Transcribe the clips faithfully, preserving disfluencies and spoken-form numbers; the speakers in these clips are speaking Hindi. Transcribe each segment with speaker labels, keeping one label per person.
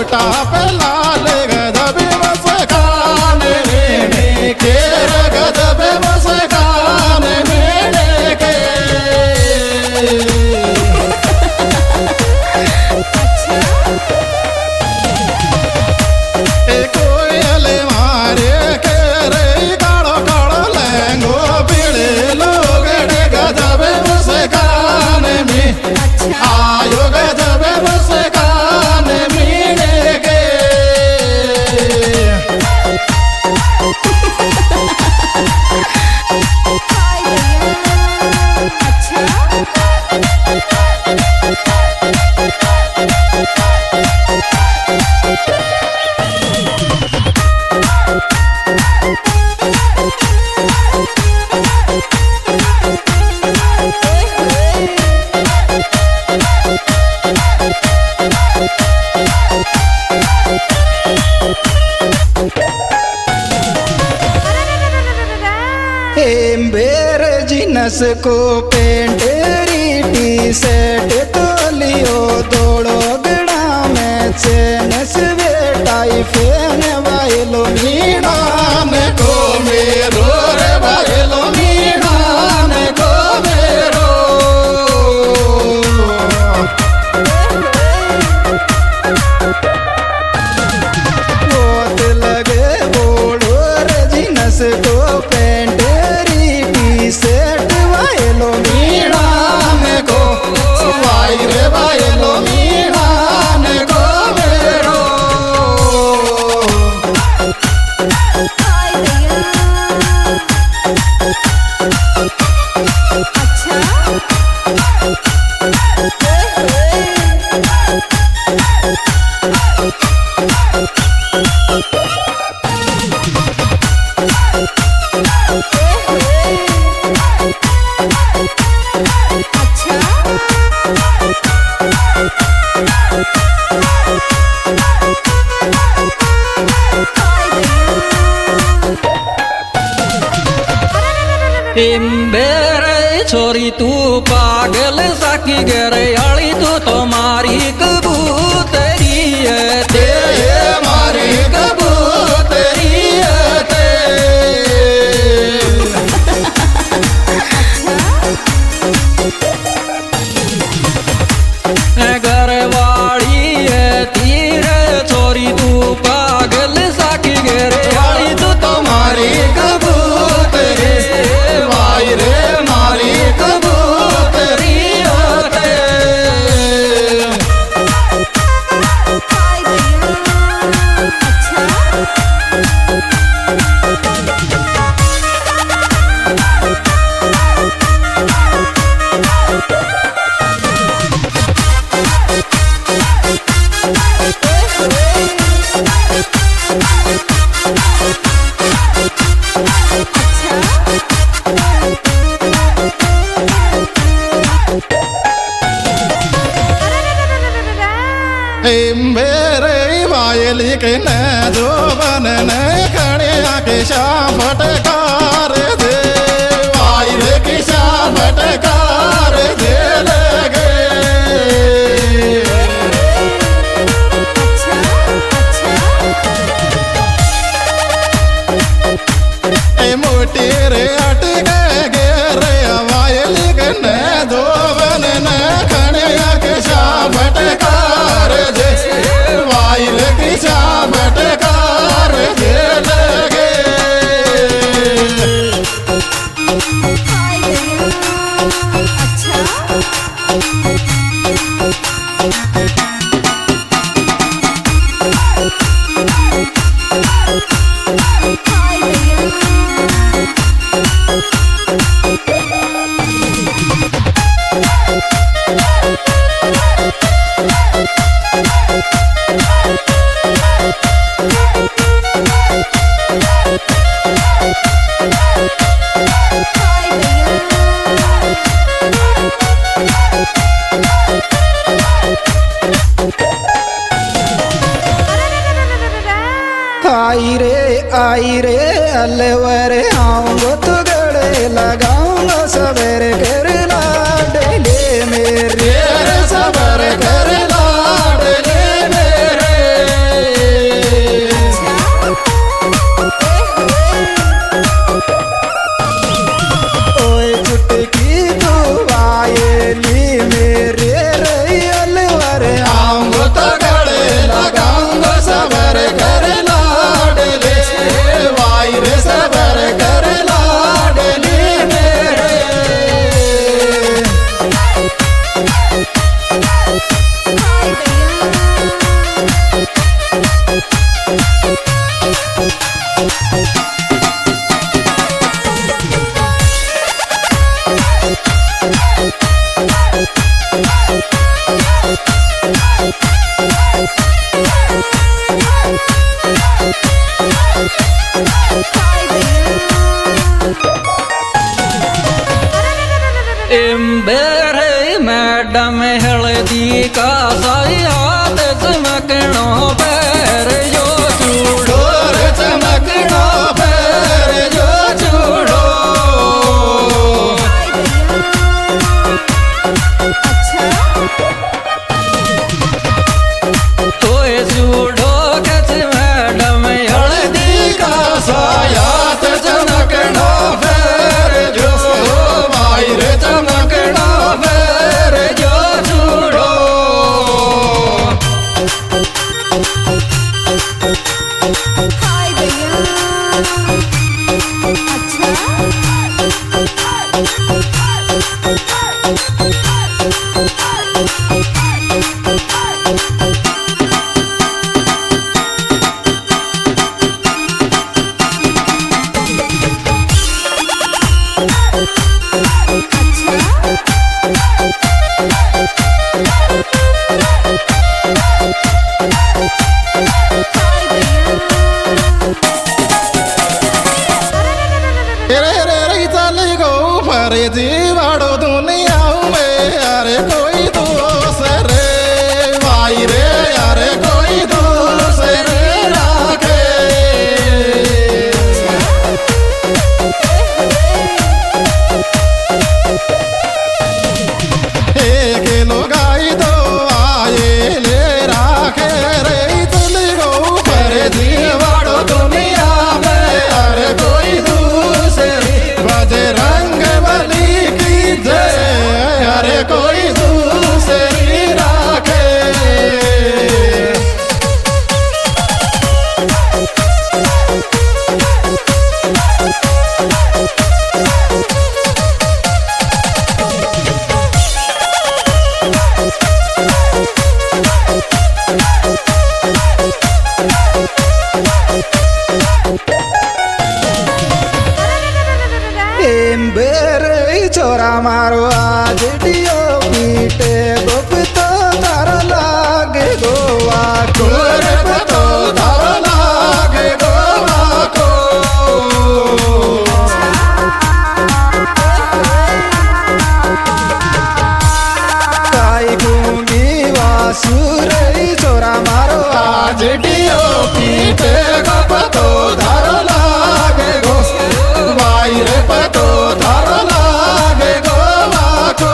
Speaker 1: घोटा पे लाल गदबे बस कान मेरे के गदबे बस कान मेरे के कोयल मारे के रे काड़ो काड़ो लेंगो बिड़े लोग गदबे बस कान में आयो गदबे बस कान मेरे के
Speaker 2: एम्बेर जिनस को पेंटेरी टी शर्ट तो लियो दौड़ो गड़ा में चेनस बेटाई फेन वाइलो
Speaker 1: मीणान को मेरो रे बायलो मीणान को मेरो
Speaker 2: बहुत लगे बोड़ो रे जिनस को पेंटेरी टी शर्ट वाइलो
Speaker 1: मीणान को वाई रे बायलो मीणान को मेरो
Speaker 3: एम्बेरे छोरी तू पागल साकी गरे आली तू तुम्हारी कबूतरी है ते
Speaker 1: मारी कबूतरी ते
Speaker 3: घरवाड़ी है तीरे छोरी तू पागल साकी गरे आली तू
Speaker 1: तुम्हारी कबूतरी वाई रे मारी कबूतरी ते मेरे वायली के न जो बन न खड़े के शाम फटकार दे वायल के शाम फटकार दे लगे ए मोटी रे अटक गे रे वायली के न जो बन न खड़े के शाम फटकार दे वायल के शाम फटकार दे लगे
Speaker 2: आई रे आई रे अलवर आऊंगो तो गड़े लगाऊंगा सवेरे कर लाडले मेरे
Speaker 1: सबर कर लाडले मेरे
Speaker 3: एम्बेरे मैडम हल्दी का सायात चमकनो पैर जो चूड़ो रे चमकनो पैर जो चूड़ो तो चूड़ो कच मैडम हल्दी का सायात चमकनो पैर जो भाई रे चमकनो पैर जो चूड़ो
Speaker 4: हाय भैया
Speaker 1: रे रे रे चली गो फरे जीवाड़ो दुनिया में अरे कोई दूसरे भाई रे अरे कोई दूसरे राखे एक लोग आई दो आए ले राखे रे चली गो फरे जीवाड़ो दुनिया में अरे कोई दूसरे बजरंग बली की जय अरे कोई दूसरी राखे
Speaker 2: एम्बेरे छोरा मारो आज डियो पीटे गोप तो तार लागे गोवा को
Speaker 1: गोरे पतो धर लागे गोवा को
Speaker 2: काई घूमी वासुर छोरा मारो
Speaker 1: आज डियो पीटे का पतो धर लागे गो भाई रे पतो धर लागे गोवा को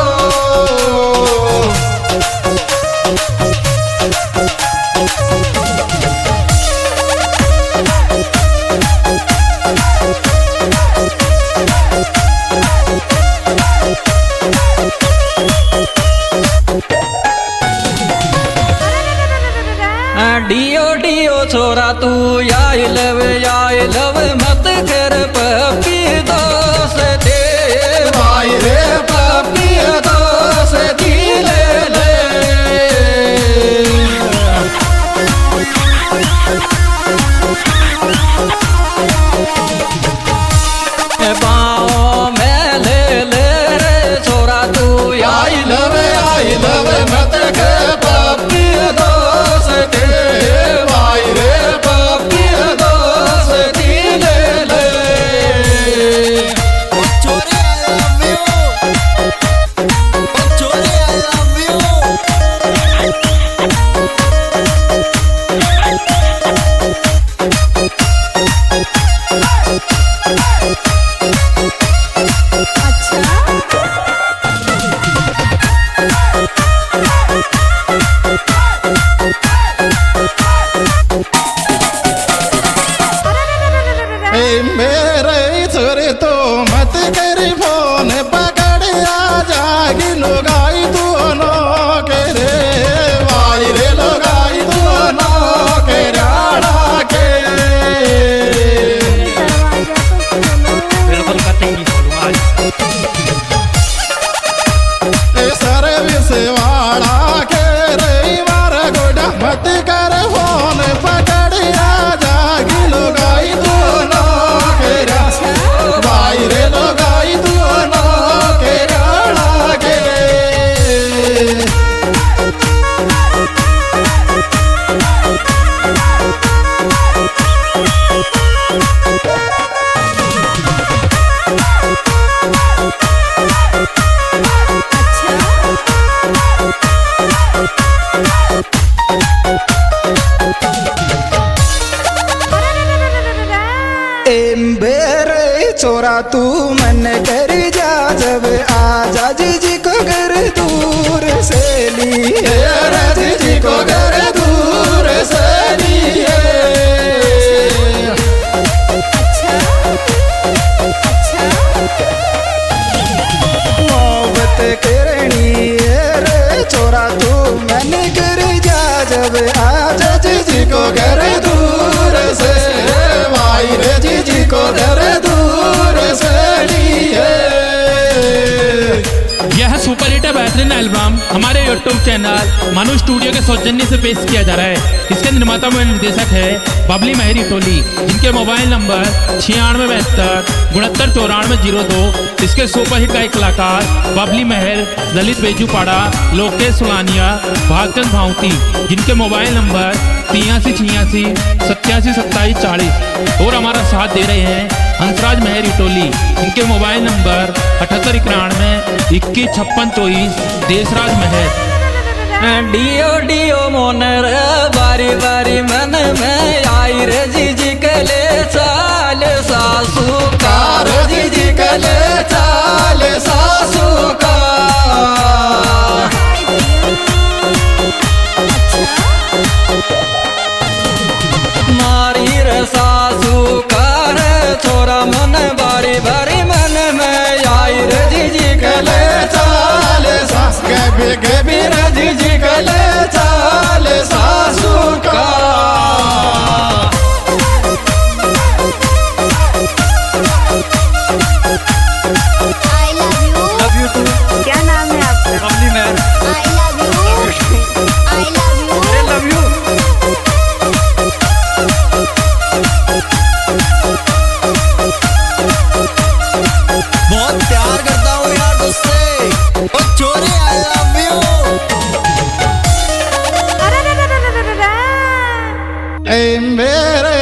Speaker 3: डियो डियो छोरा तू आय लव आय लव मत कर पपी दोस दे
Speaker 1: भाई रे पपी दोस दी ले ले
Speaker 3: पाँव में ले ले रे छोरा तू
Speaker 1: आई लव आई लव मत के पपी दोस दे भाई रे पपी दोस दी ले
Speaker 2: छोरा तू मन कर जा जब आजा जीजी को घर दूर से लिए
Speaker 1: रे जीजी को घर दूर से लिए
Speaker 4: अच्छा अच्छा
Speaker 2: मोहब्बत करनी रे छोरा तू मन कर जा जब आजा
Speaker 1: जीजी को घर दूर से भाई रे जीजी को घर दूर से लिए।
Speaker 5: यह सुपर हिट बेहतरीन एल्बम हमारे यूट्यूब चैनल मनु स्टूडियो के सौजन्य से पेश किया जा रहा है। इसके निर्माता व निर्देशक है बबली महरी टोली, जिनके मोबाइल नंबर छियानवे बहत्तर उनहत्तर चौरानवे जीरो दो। इसके सुपर हिट गायक कलाकार बबली महर, ललित बेजूपाड़ा, लोकेश सुलानिया, भागचंद भावती, जिनके मोबाइल नंबर तिरासी छियासी सत्तासी सत्ताईस चालीस। और हमारा साथ दे रहे हैं हंसराज महरी टोली, इनके मोबाइल नंबर अठहत्तर इक्यानवे इक्कीस छप्पन चौबीस। देशराज महर।
Speaker 3: डियो डियो मोन रे बारी बारी मन में आई रे जीजी के ले चाल सासू
Speaker 1: कार जीजी के ले चाल सासू का।
Speaker 3: मारी रे सासू कार छोरा मन बारी बारी मन में आई रे जीजी के ले
Speaker 1: चाल सास कभी कभी रे जीजी के ले चाल सासू का।
Speaker 4: I love you.
Speaker 3: Love you too
Speaker 4: क्या नाम है आपका?
Speaker 3: Babli Mahar.
Speaker 4: I love you. I love you.
Speaker 3: Love you.
Speaker 6: बहुत प्यार करता हूँ यार तुझसे, ओ चोरी आई लव यू।
Speaker 4: अरे रे रे रे रे रे रे।
Speaker 1: ए मेरे